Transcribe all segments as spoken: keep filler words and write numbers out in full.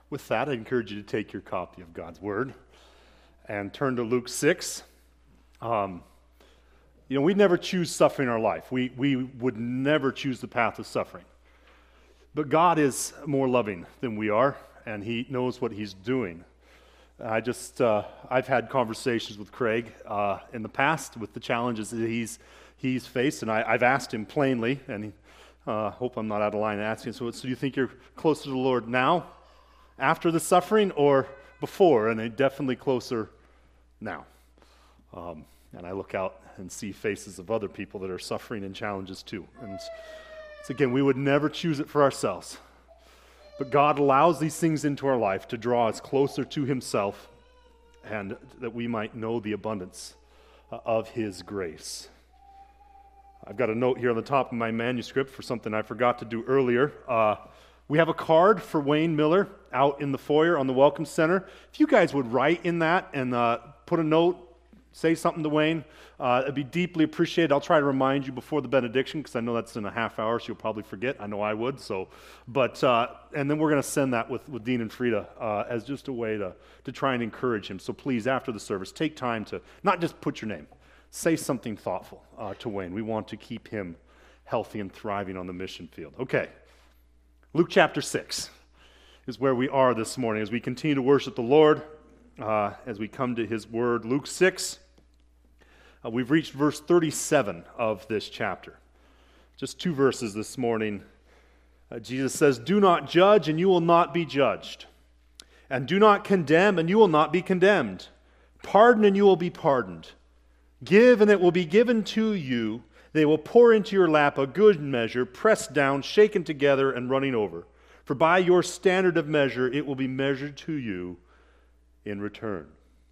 With that, I encourage you to take your copy of God's Word and turn to Luke six. Um, you know, we never choose suffering in our life. We, we would never choose the path of suffering. But God is more loving than we are, and He knows what He's doing. I just, uh, I've had conversations with Craig uh, in the past with the challenges that he's he's faced, and I, I've asked him plainly, and I uh, hope I'm not out of line asking, so, so do you think you're closer to the Lord now, after the suffering, or before? And I'm definitely closer now. Um, and I look out and see faces of other people that are suffering and challenges too. And so again, we would never choose it for ourselves. But God allows these things into our life to draw us closer to Himself and that we might know the abundance uh, of His grace. I've got a note here on the top of my manuscript for something I forgot to do earlier. Uh, we have a card for Wayne Miller out in the foyer on the Welcome Center. If you guys would write in that and uh, put a note, say something to Wayne, uh, it'd be deeply appreciated. I'll try to remind you before the benediction because I know that's in a half hour, so you'll probably forget. I know I would. So, but uh, and then we're going to send that with, with Dean and Frida uh, as just a way to to try and encourage him. So please, after the service, take time to not just put your name, say something thoughtful uh, to Wayne. We want to keep him healthy and thriving on the mission field. Okay, Luke chapter six is where we are this morning as we continue to worship the Lord. Uh, as we come to His Word, Luke six. Uh, we've reached verse thirty-seven of this chapter. Just two verses this morning. Uh, Jesus says, "Do not judge, and you will not be judged. And do not condemn, and you will not be condemned. Pardon, and you will be pardoned. Give, and it will be given to you. They will pour into your lap a good measure, pressed down, shaken together, and running over. For by your standard of measure it will be measured to you in return."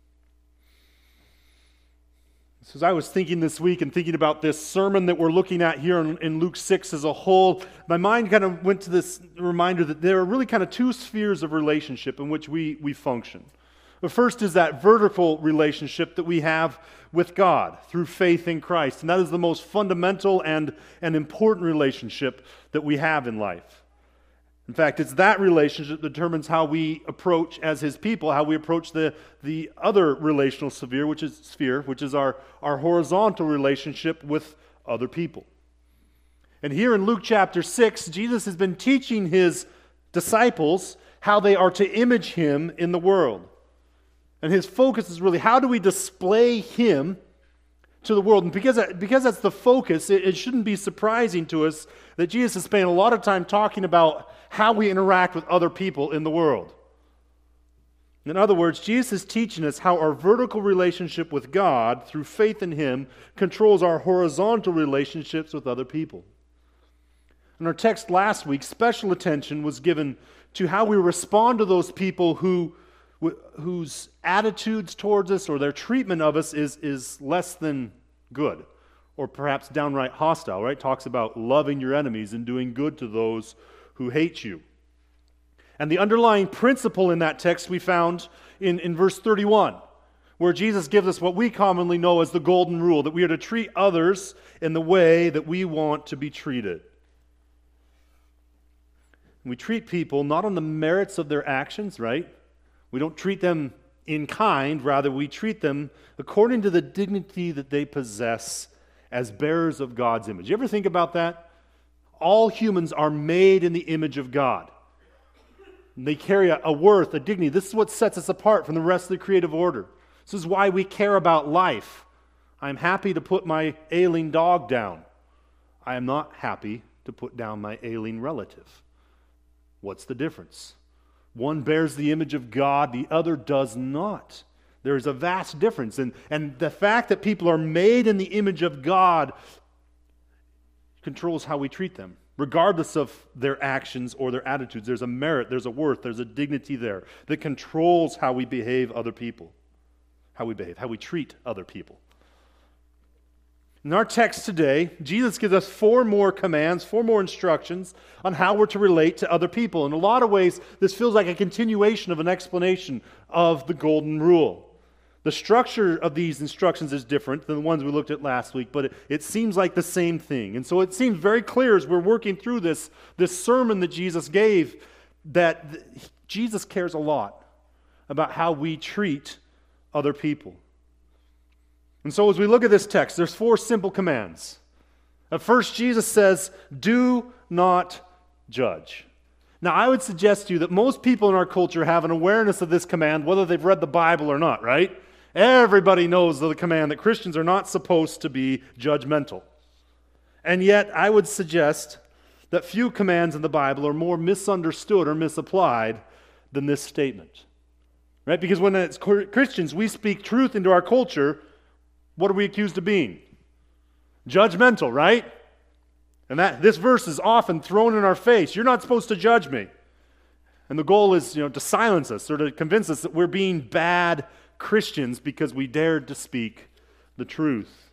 So as I was thinking this week and thinking about this sermon that we're looking at here in, in Luke six as a whole, my mind kind of went to this reminder that there are really kind of two spheres of relationship in which we, we function. The first is that vertical relationship that we have with God through faith in Christ, and that is the most fundamental and, and important relationship that we have in life. In fact, it's that relationship that determines how we approach as His people, how we approach the, the other relational sphere, which is sphere, which is our, our horizontal relationship with other people. And here in Luke chapter six, Jesus has been teaching His disciples how they are to image Him in the world. And His focus is really, how do we display Him to the world? And because, that, because that's the focus, it, it shouldn't be surprising to us that Jesus is spending a lot of time talking about how we interact with other people in the world. In other words, Jesus is teaching us how our vertical relationship with God, through faith in Him, controls our horizontal relationships with other people. In our text last week, special attention was given to how we respond to those people who, whose attitudes towards us or their treatment of us is, is less than good, or perhaps downright hostile, right? Talks about loving your enemies and doing good to those who hate you. And the underlying principle in that text we found in, in verse thirty-one, where Jesus gives us what we commonly know as the golden rule, that we are to treat others in the way that we want to be treated. We treat people not on the merits of their actions, right? We don't treat them in kind, rather we treat them according to the dignity that they possess as bearers of God's image. You ever think about that? All humans are made in the image of God. They carry a, a worth, a dignity. This is what sets us apart from the rest of the creative order. This is why we care about life. I'm happy to put my ailing dog down. I am not happy to put down my ailing relative. What's the difference? One bears the image of God, the other does not. There is a vast difference. And, and the fact that people are made in the image of God controls how we treat them, regardless of their actions or their attitudes. There's a merit, there's a worth, there's a dignity there that controls how we behave other people, how we behave, how we treat other people. In our text today, Jesus gives us four more commands, four more instructions on how we're to relate to other people. In a lot of ways, this feels like a continuation of an explanation of the Golden Rule. The structure of these instructions is different than the ones we looked at last week, but it, it seems like the same thing. And so it seems very clear as we're working through this, this sermon that Jesus gave that Jesus cares a lot about how we treat other people. And so as we look at this text, there's four simple commands. At first, Jesus says, do not judge. Now, I would suggest to you that most people in our culture have an awareness of this command, whether they've read the Bible or not, right? Everybody knows the command that Christians are not supposed to be judgmental. And yet, I would suggest that few commands in the Bible are more misunderstood or misapplied than this statement. Right? Because when as Christians we speak truth into our culture, what are we accused of being? Judgmental, right? And that this verse is often thrown in our face. You're not supposed to judge me. And the goal is, you know, to silence us or to convince us that we're being bad Christians because we dared to speak the truth.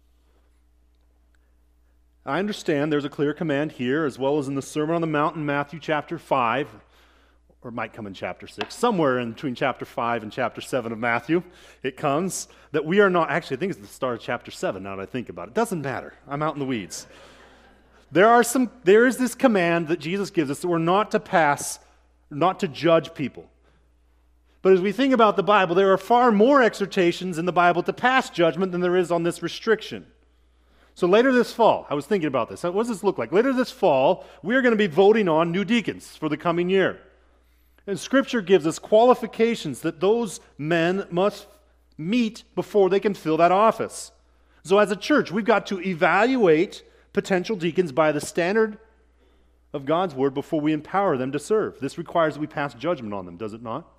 I understand there's a clear command here, as well as in the Sermon on the Mount in Matthew chapter five, or it might come in chapter six, somewhere in between chapter five and chapter seven of Matthew, it comes that we are not, actually I think it's the start of chapter seven now that I think about it. It doesn't matter. I'm out in the weeds. There are some. There is this command that Jesus gives us that we're not to pass, not to judge people. But as we think about the Bible, there are far more exhortations in the Bible to pass judgment than there is on this restriction. So later this fall, I was thinking about this. What does this look like? Later this fall, we are going to be voting on new deacons for the coming year. And Scripture gives us qualifications that those men must meet before they can fill that office. So as a church, we've got to evaluate potential deacons by the standard of God's Word before we empower them to serve. This requires that we pass judgment on them, does it not?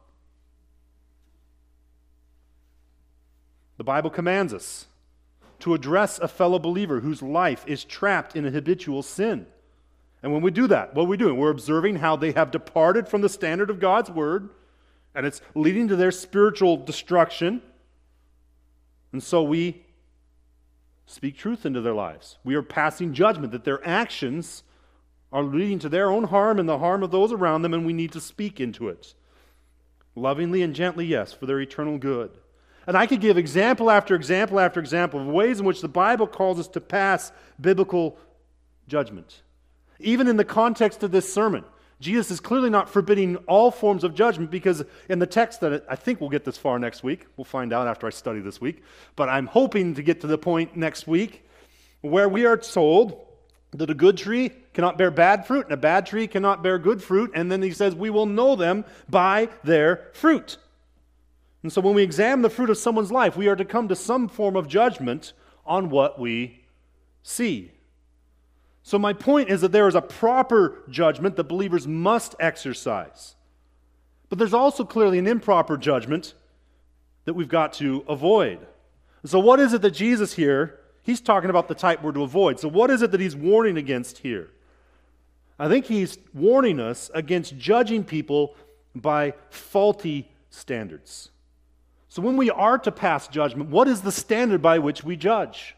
The Bible commands us to address a fellow believer whose life is trapped in a habitual sin. And when we do that, what are we doing? We're observing how they have departed from the standard of God's Word, and it's leading to their spiritual destruction. And so we speak truth into their lives. We are passing judgment that their actions are leading to their own harm and the harm of those around them, and we need to speak into it. Lovingly and gently, yes, for their eternal good. And I could give example after example after example of ways in which the Bible calls us to pass biblical judgment. Even in the context of this sermon, Jesus is clearly not forbidding all forms of judgment, because in the text that I think we'll get this far next week, we'll find out after I study this week, but I'm hoping to get to the point next week where we are told that a good tree cannot bear bad fruit and a bad tree cannot bear good fruit, and then he says we will know them by their fruit. And so when we examine the fruit of someone's life, we are to come to some form of judgment on what we see. So my point is that there is a proper judgment that believers must exercise. But there's also clearly an improper judgment that we've got to avoid. So what is it that Jesus here, he's talking about the type we're to avoid. So what is it that he's warning against here? I think he's warning us against judging people by faulty standards. So when we are to pass judgment, what is the standard by which we judge?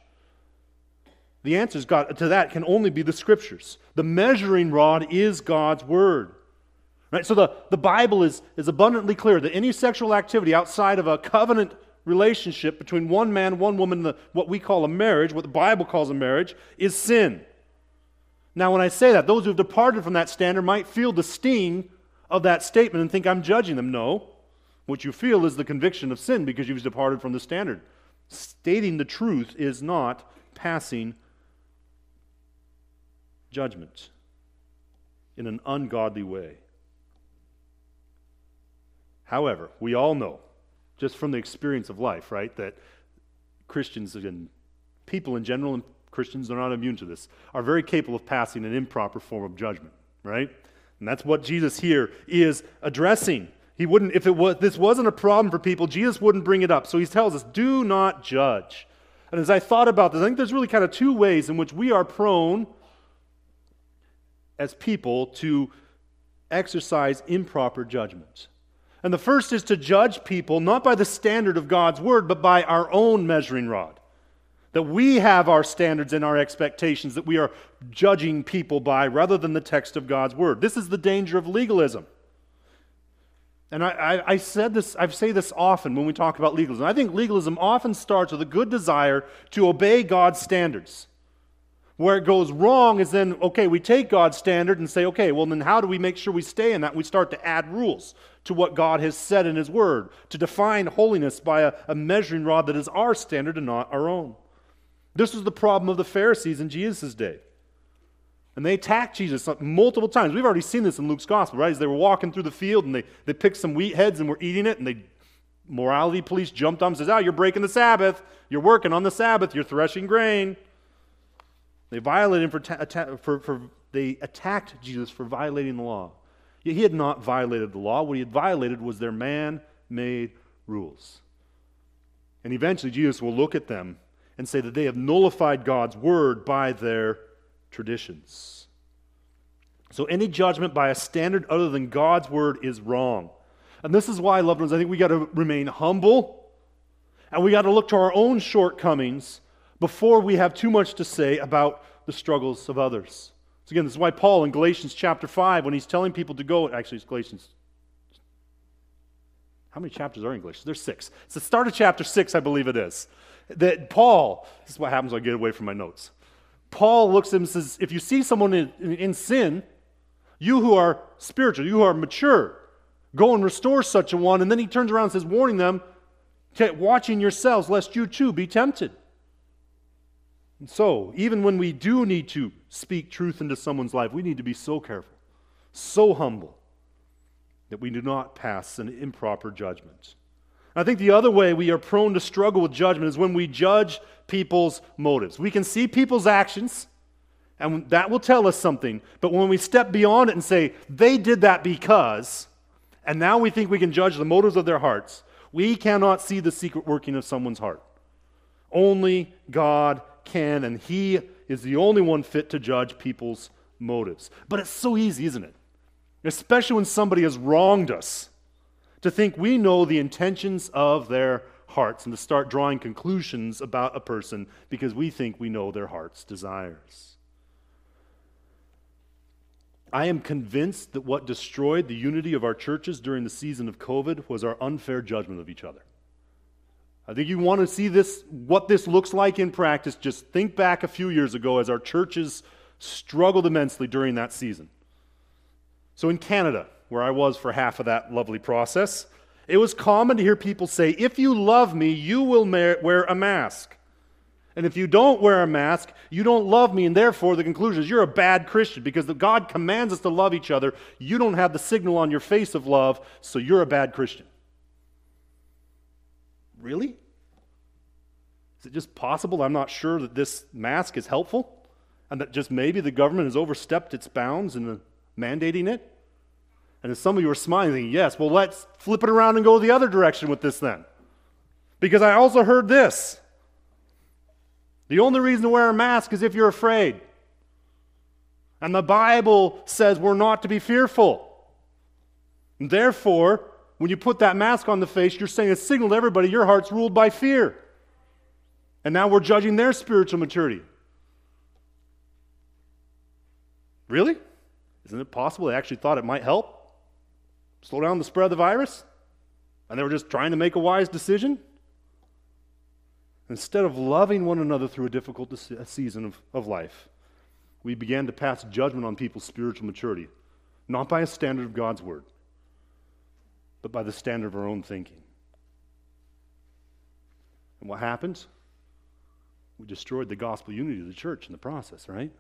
The answer to that can only be the Scriptures. The measuring rod is God's Word. Right? So the, the Bible is, is abundantly clear that any sexual activity outside of a covenant relationship between one man, one woman, the, what we call a marriage, what the Bible calls a marriage, is sin. Now when I say that, those who have departed from that standard might feel the sting of that statement and think I'm judging them. No. What you feel is the conviction of sin because you've departed from the standard. Stating the truth is not passing judgment in an ungodly way. However, we all know, just from the experience of life, right, that Christians and people in general, and Christians are not immune to this, are very capable of passing an improper form of judgment, right? And that's what Jesus here is addressing. He wouldn't, if it was, this wasn't a problem for people, Jesus wouldn't bring it up. So he tells us, do not judge. And as I thought about this, I think there's really kind of two ways in which we are prone as people to exercise improper judgment. And the first is to judge people not by the standard of God's Word, but by our own measuring rod. That we have our standards and our expectations that we are judging people by rather than the text of God's Word. This is the danger of legalism. And I, I, I said this, I say this often when we talk about legalism. I think legalism often starts with a good desire to obey God's standards. Where it goes wrong is then, okay, we take God's standard and say, okay, well then how do we make sure we stay in that? We start to add rules to what God has said in His Word, to define holiness by a, a measuring rod that is our standard and not our own. This was the problem of the Pharisees in Jesus' day. And they attacked Jesus multiple times. We've already seen this in Luke's Gospel, right? As they were walking through the field and they, they picked some wheat heads and were eating it, and they morality police jumped on and says, oh, you're breaking the Sabbath. You're working on the Sabbath. You're threshing grain. They violated him for, ta- atta- for, for they attacked Jesus for violating the law. Yet he had not violated the law. What he had violated was their man-made rules. And eventually Jesus will look at them and say that they have nullified God's word by their traditions. So any judgment by a standard other than God's word is wrong. And this is why, loved ones, I think we got to remain humble, and we got to look to our own shortcomings before we have too much to say about the struggles of others. So again, this is why Paul in Galatians chapter five, when he's telling people to go, actually it's Galatians, how many chapters are in Galatians? There's six. It's the start of chapter six, I believe it is. That Paul, this is what happens when I get away from my notes. Paul looks at him and says, if you see someone in, in, in sin, you who are spiritual, you who are mature, go and restore such a one. And then he turns around and says, warning them, watching yourselves, lest you too be tempted. And so, even when we do need to speak truth into someone's life, we need to be so careful, so humble, that we do not pass an improper judgment. I think the other way we are prone to struggle with judgment is when we judge people's motives. We can see people's actions, and that will tell us something, but when we step beyond it and say, they did that because, and now we think we can judge the motives of their hearts, we cannot see the secret working of someone's heart. Only God can, and He is the only one fit to judge people's motives. But it's so easy, isn't it? Especially when somebody has wronged us, to think we know the intentions of their hearts and to start drawing conclusions about a person because we think we know their heart's desires. I am convinced that what destroyed the unity of our churches during the season of COVID was our unfair judgment of each other. I think you want to see this, what this looks like in practice, just think back a few years ago as our churches struggled immensely during that season. So in Canada, where I was for half of that lovely process, it was common to hear people say, if you love me, you will wear a mask. And if you don't wear a mask, you don't love me, and therefore the conclusion is you're a bad Christian because God commands us to love each other. You don't have the signal on your face of love, so you're a bad Christian. Really? Is it just possible I'm not sure that this mask is helpful and that just maybe the government has overstepped its bounds in mandating it? And as some of you are smiling, thinking, yes, well, let's flip it around and go the other direction with this then. Because I also heard this. The only reason to wear a mask is if you're afraid. And the Bible says we're not to be fearful. And therefore, when you put that mask on the face, you're saying a signal to everybody your heart's ruled by fear. And now we're judging their spiritual maturity. Really? Isn't it possible they actually thought it might help slow down the spread of the virus? And they were just trying to make a wise decision? Instead of loving one another through a difficult season of, of life, we began to pass judgment on people's spiritual maturity, not by a standard of God's word, but by the standard of our own thinking. And what happened? We destroyed the gospel unity of the church in the process, right?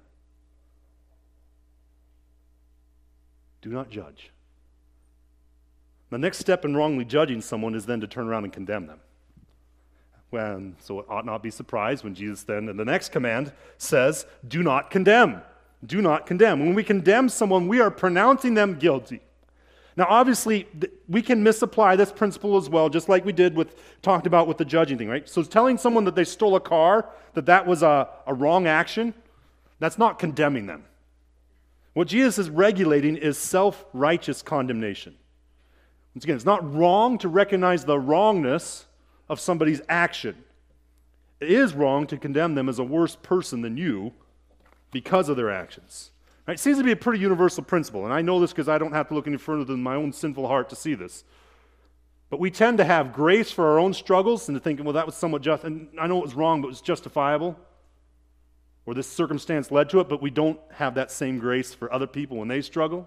Do not judge. The next step in wrongly judging someone is then to turn around and condemn them. When, so it ought not be surprised when Jesus then in the next command says, do not condemn. Do not condemn. When we condemn someone, we are pronouncing them guilty. Now, obviously, we can misapply this principle as well, just like we did with, talked about with the judging thing, right? So telling someone that they stole a car, that that was a, a wrong action, that's not condemning them. What Jesus is regulating is self-righteous condemnation. Once again, it's not wrong to recognize the wrongness of somebody's action. It is wrong to condemn them as a worse person than you because of their actions. Right? It seems to be a pretty universal principle, and I know this because I don't have to look any further than my own sinful heart to see this. But we tend to have grace for our own struggles and to think, well, that was somewhat just, and I know it was wrong, but it was justifiable. or this circumstance led to it, but we don't have that same grace for other people when they struggle.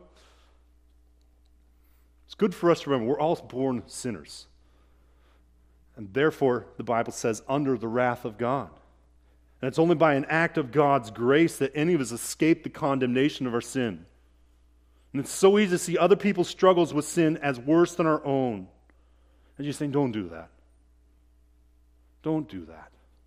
It's good for us to remember we're all born sinners. And therefore, the Bible says, under the wrath of God. And it's only by an act of God's grace that any of us escape the condemnation of our sin. And it's so easy to see other people's struggles with sin as worse than our own. And you're saying, don't do that. Don't do that.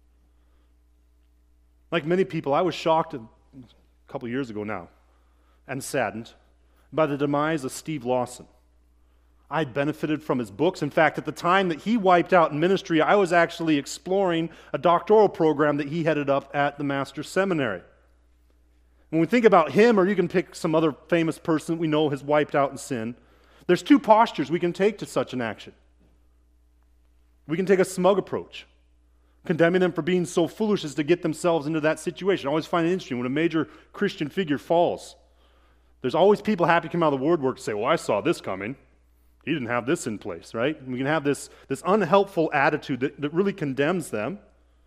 Like many people, I was shocked a couple years ago now and saddened by the demise of Steve Lawson. I had benefited from his books. In fact, at the time that he wiped out in ministry, I was actually exploring a doctoral program that he headed up at the Master's Seminary. When we think about him, or you can pick some other famous person that we know has wiped out in sin, there's two postures we can take to such an action. We can take a smug approach, condemning them for being so foolish as to get themselves into that situation. I always find it interesting when a major Christian figure falls. There's always people happy to come out of the woodwork and say, well, I saw this coming. He didn't have this in place, right? And we can have this, this unhelpful attitude that, that really condemns them.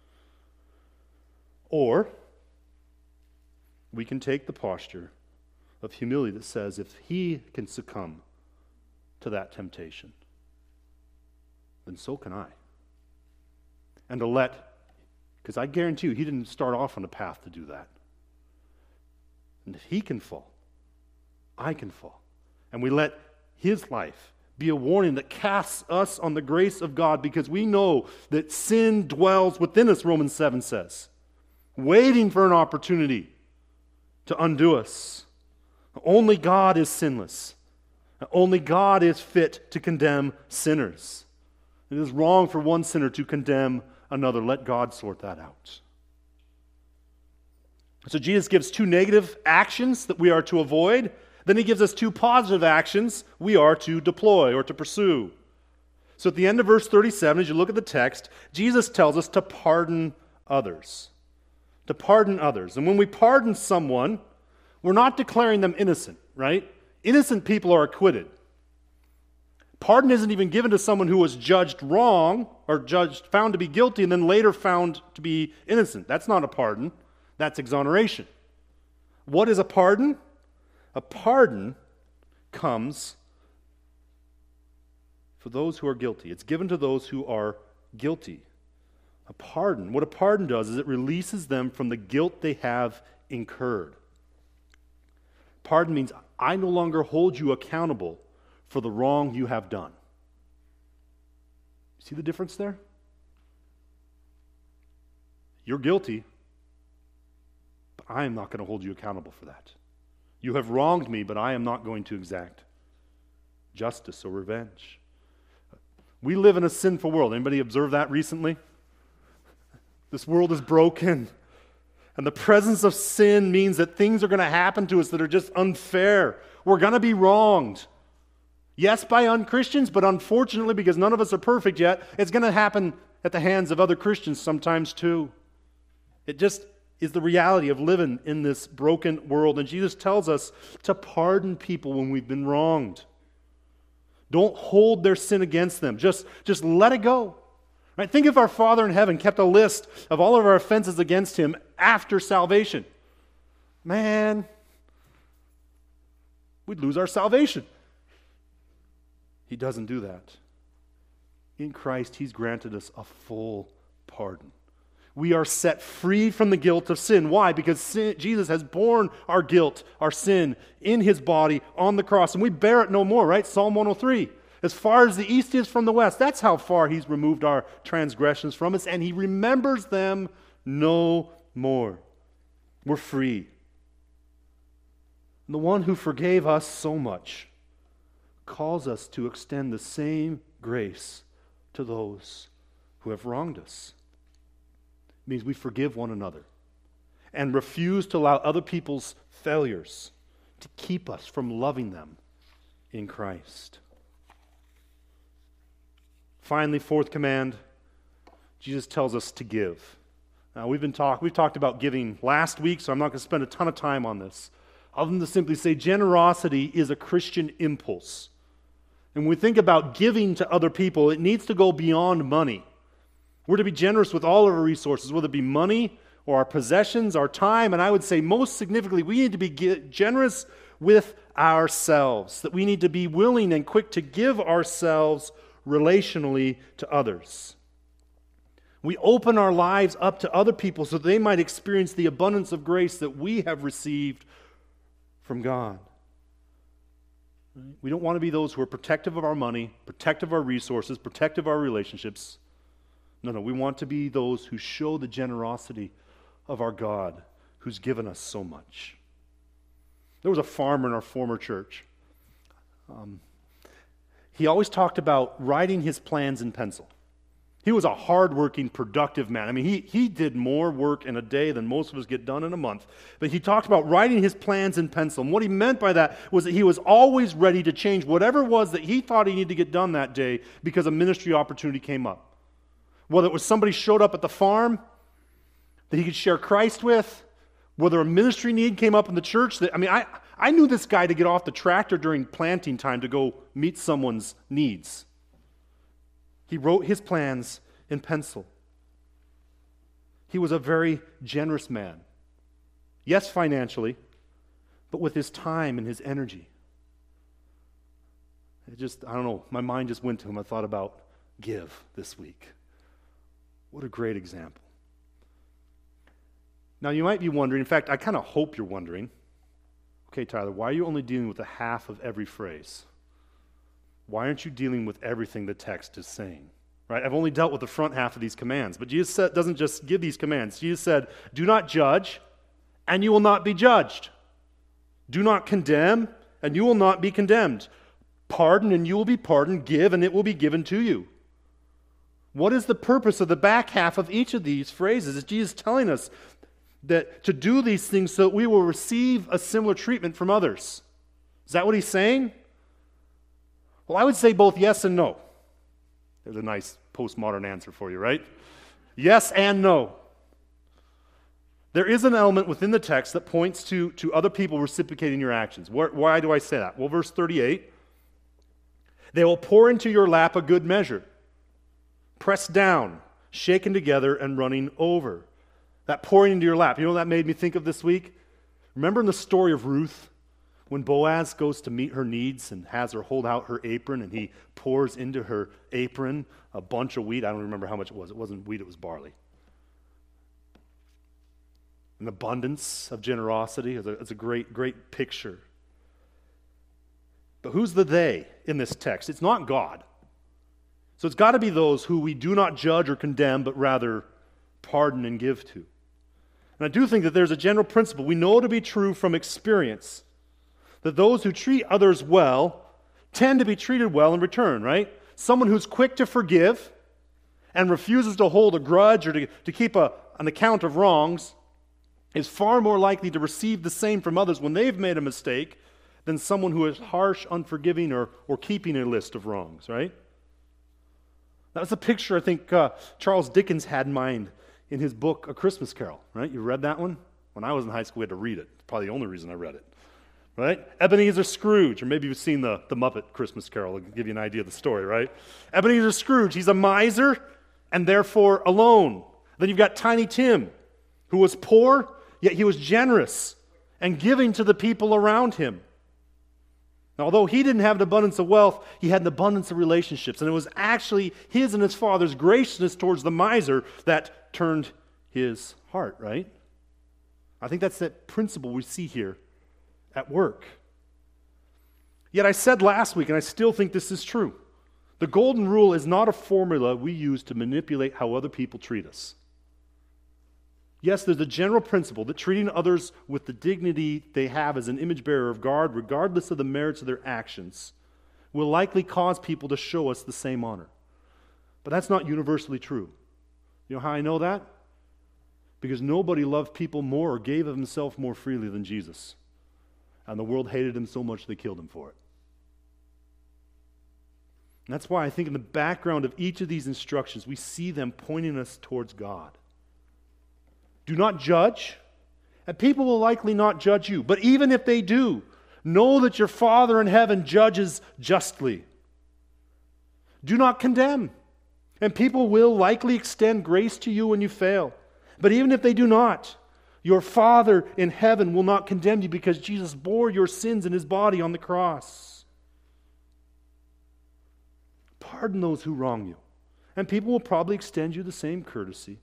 Or we can take the posture of humility that says, if he can succumb to that temptation, then so can I. And to let, because I guarantee you, he didn't start off on a path to do that. And if he can fall, I can fall. And we let his life be a warning that casts us on the grace of God, because we know that sin dwells within us, Romans seven says, waiting for an opportunity to undo us. Only God is sinless. Only God is fit to condemn sinners. It is wrong for one sinner to condemn another. Let God sort that out. So Jesus gives two negative actions that we are to avoid. Then he gives us two positive actions we are to deploy or to pursue. So at the end of verse thirty-seven, as you look at the text, Jesus tells us to pardon others. To pardon others. And when we pardon someone, we're not declaring them innocent, right? Innocent people are acquitted. Pardon isn't even given to someone who was judged wrong or judged, found to be guilty, and then later found to be innocent. That's not a pardon. That's exoneration. What is a pardon? A pardon comes for those who are guilty. It's given to those who are guilty. A pardon, what a pardon does is it releases them from the guilt they have incurred. Pardon means I no longer hold you accountable for the wrong you have done. See the difference there? You're guilty, but I am not going to hold you accountable for that. You have wronged me, but I am not going to exact justice or revenge. We live in a sinful world. Anybody observe that recently? This world is broken. And the presence of sin means that things are going to happen to us that are just unfair. We're going to be wronged. Yes, by unchristians, but unfortunately, because none of us are perfect yet, it's going to happen at the hands of other Christians sometimes too. It just is the reality of living in this broken world. And Jesus tells us to pardon people when we've been wronged. Don't hold their sin against them. Just, just let it go. Right? Think if our Father in heaven kept a list of all of our offenses against him after salvation. Man, we'd lose our salvation. He doesn't do that. In Christ, he's granted us a full pardon. We are set free from the guilt of sin. Why? Because sin, Jesus has borne our guilt, our sin, in his body on the cross. And we bear it no more, right? Psalm one oh three. As far as the east is from the west, that's how far he's removed our transgressions from us, and he remembers them no more. We're free. And the one who forgave us so much calls us to extend the same grace to those who have wronged us. It means we forgive one another and refuse to allow other people's failures to keep us from loving them in Christ. Finally, fourth command, Jesus tells us to give. Now, we've been talk, we've talked about giving last week, so I'm not going to spend a ton of time on this, other than to simply say generosity is a Christian impulse. And when we think about giving to other people, it needs to go beyond money. We're to be generous with all of our resources, whether it be money or our possessions, our time, and I would say most significantly, we need to be generous with ourselves, that we need to be willing and quick to give ourselves relationally to others. We open our lives up to other people so they might experience the abundance of grace that we have received from God. We don't want to be those who are protective of our money, protective of our resources, protective of our relationships. No, no, we want to be those who show the generosity of our God who's given us so much. There was a farmer in our former church. Um, he always talked about writing his plans in pencil. He was a hardworking, productive man. I mean, he, he did more work in a day than most of us get done in a month. But he talked about writing his plans in pencil. And what he meant by that was that he was always ready to change whatever it was that he thought he needed to get done that day because a ministry opportunity came up. Whether it was somebody showed up at the farm that he could share Christ with, whether a ministry need came up in the church. That I mean, I, I knew this guy to get off the tractor during planting time to go meet someone's needs. He wrote his plans in pencil. He was a very generous man. Yes, financially, but with his time and his energy. It just, I don't know, my mind just went to him. I thought about give this week. What a great example. Now, you might be wondering, in fact, I kind of hope you're wondering, okay, Tyler, why are you only dealing with a half of every phrase? Why aren't you dealing with everything the text is saying? Right? I've only dealt with the front half of these commands, but Jesus said, doesn't just give these commands. Jesus said, do not judge, and you will not be judged. Do not condemn, and you will not be condemned. Pardon, and you will be pardoned. Give, and it will be given to you. What is the purpose of the back half of each of these phrases? Is Jesus telling us that to do these things so that we will receive a similar treatment from others? Is that what he's saying? Well, I would say both yes and no. There's a nice postmodern answer for you, right? Yes and no. There is an element within the text that points to, to other people reciprocating your actions. Why, why do I say that? Well, verse thirty-eight, they will pour into your lap a good measure, pressed down, shaken together, and running over. That pouring into your lap. You know what that made me think of this week? Remember in the story of Ruth, when Boaz goes to meet her needs and has her hold out her apron, and he pours into her apron a bunch of wheat. I don't remember how much it was. It wasn't wheat, it was barley. An abundance of generosity. It's a, it's a great, great picture. But who's the they in this text? It's not God. So it's got to be those who we do not judge or condemn, but rather pardon and give to. And I do think that there's a general principle we know to be true from experience, that those who treat others well tend to be treated well in return, right? Someone who's quick to forgive and refuses to hold a grudge or to, to keep a, an account of wrongs is far more likely to receive the same from others when they've made a mistake than someone who is harsh, unforgiving, or, or keeping a list of wrongs, right? That was a picture I think uh, Charles Dickens had in mind in his book, A Christmas Carol, right? You read that one? When I was in high school, we had to read it. Probably the only reason I read it, right? Ebenezer Scrooge, or maybe you've seen the, the Muppet Christmas Carol. It'll give you an idea of the story, right? Ebenezer Scrooge, he's a miser and therefore alone. Then you've got Tiny Tim, who was poor, yet he was generous and giving to the people around him. Now, although he didn't have an abundance of wealth, he had an abundance of relationships. And it was actually his and his father's graciousness towards the miser that turned his heart, right? I think that's that principle we see here at work. Yet I said last week, and I still think this is true, the golden rule is not a formula we use to manipulate how other people treat us. Yes, there's a general principle that treating others with the dignity they have as an image bearer of God, regardless of the merits of their actions, will likely cause people to show us the same honor. But that's not universally true. You know how I know that? Because nobody loved people more or gave of himself more freely than Jesus. And the world hated him so much they killed him for it. And that's why I think in the background of each of these instructions, we see them pointing us towards God. Do not judge, and people will likely not judge you. But even if they do, know that your Father in heaven judges justly. Do not condemn, and people will likely extend grace to you when you fail. But even if they do not, your Father in heaven will not condemn you because Jesus bore your sins in his body on the cross. Pardon those who wrong you, and people will probably extend you the same courtesy.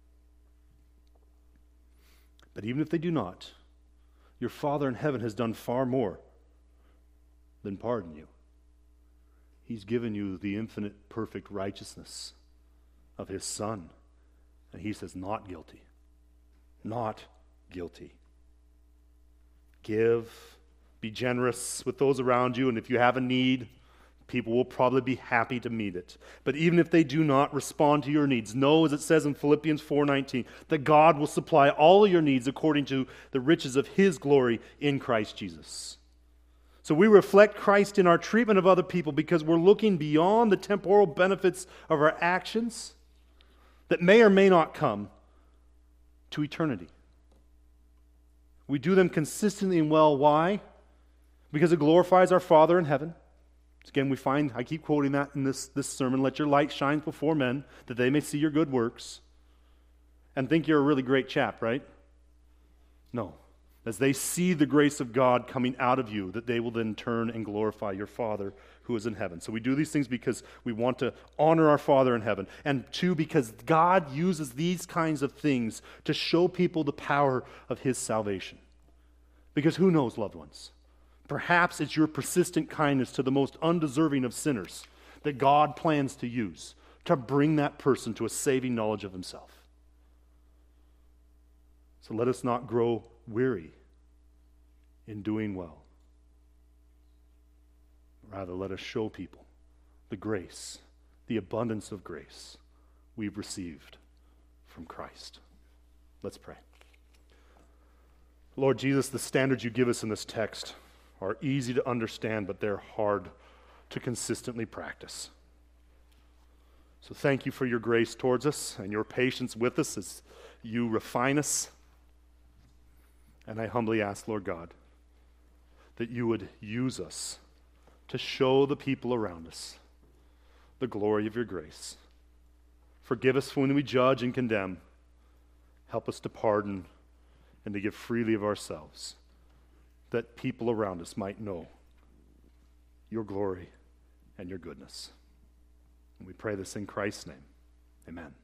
But even if they do not, your Father in heaven has done far more than pardon you. He's given you the infinite, perfect righteousness of his Son. And he says, not guilty. Not guilty. Give. Be generous with those around you. And if you have a need, people will probably be happy to meet it. But even if they do not respond to your needs, know, as it says in Philippians four nineteen, that God will supply all of your needs according to the riches of his glory in Christ Jesus. So we reflect Christ in our treatment of other people because we're looking beyond the temporal benefits of our actions that may or may not come to eternity. We do them consistently and well. Why? Because it glorifies our Father in heaven. Again, we find, I keep quoting that in this, this sermon, let your light shine before men, that they may see your good works and think you're a really great chap, right? No. As they see the grace of God coming out of you, that they will then turn and glorify your Father who is in heaven. So we do these things because we want to honor our Father in heaven. And two, because God uses these kinds of things to show people the power of his salvation. Because who knows, loved ones? Perhaps it's your persistent kindness to the most undeserving of sinners that God plans to use to bring that person to a saving knowledge of himself. So let us not grow weary in doing well. Rather, let us show people the grace, the abundance of grace we've received from Christ. Let's pray. Lord Jesus, the standards you give us in this text are easy to understand, but they're hard to consistently practice. So thank you for your grace towards us and your patience with us as you refine us. And I humbly ask, Lord God, that you would use us to show the people around us the glory of your grace. Forgive us when we judge and condemn. Help us to pardon and to give freely of ourselves, that people around us might know your glory and your goodness. And we pray this in Christ's name. Amen.